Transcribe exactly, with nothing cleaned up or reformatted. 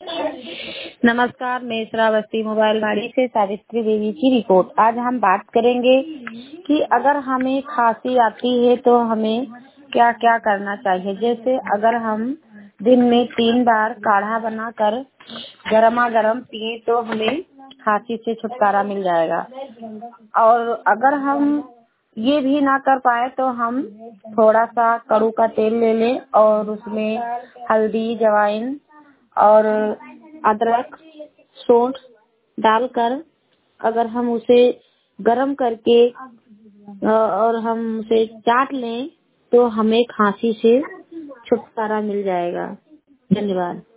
नमस्कार, मैं श्रावस्ती मोबाइल गाड़ी से सावित्री देवी की रिपोर्ट। आज हम बात करेंगे कि अगर हमें खांसी आती है तो हमें क्या क्या करना चाहिए। जैसे अगर हम दिन में तीन बार काढ़ा बनाकर गर्मा गर्म पिए तो हमें खांसी से छुटकारा मिल जाएगा। और अगर हम ये भी ना कर पाए तो हम थोड़ा सा कड़ू का तेल ले लें और उसमें हल्दी, जवाइन और अदरक, सौंठ डालकर अगर हम उसे गरम करके और हम उसे चाट लें तो हमें खांसी से छुटकारा मिल जाएगा। धन्यवाद।